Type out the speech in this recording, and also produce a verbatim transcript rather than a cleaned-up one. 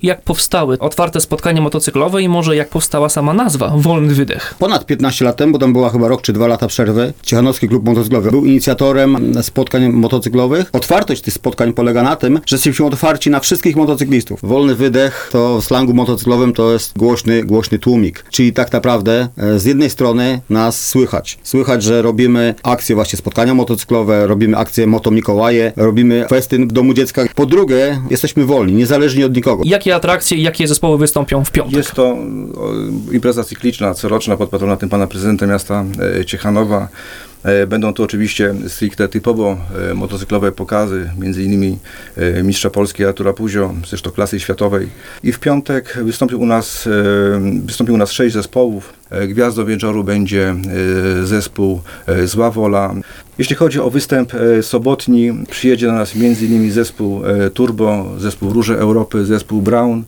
jak powstały otwarte spotkania motocyklowe i może jak powstała sama nazwa Wolny Wydech. Ponad piętnaście lat temu, bo tam była chyba rok czy dwa lata przerwy, Ciechanowski Klub Motocyklowy był inicjatorem spotkań motocyklowych. Otwartość tych spotkań polega na tym, że jesteśmy otwarci na wszystkich motocyklistów. Wolny Wydech to w slangu motocyklowym to jest głośny, głośny tłumik. Czyli tak naprawdę z jednej strony nas słychać. Słychać, że robimy akcje właśnie spotkania motocyklowe, robimy akcje Moto Mikołaje, robimy festyn w domu dziecka. Po drugie, jesteśmy wolni, niezależnie od nikogo. Jakie atrakcje i jakie zespoły wystąpią w piątek? Jest to impreza cykliczna, coroczna pod patronatem pana prezydenta miasta Ciechanowa. Będą to oczywiście stricte typowo motocyklowe pokazy, między innymi mistrza Polski Artura Puzio, zresztą klasy światowej. I w piątek wystąpił u nas, wystąpił u nas sześć zespołów. Gwiazdą wieczoru będzie zespół Zła Wola. Jeśli chodzi o występ sobotni, przyjedzie do nas między innymi zespół Turbo, zespół Róże Europy, zespół Brown.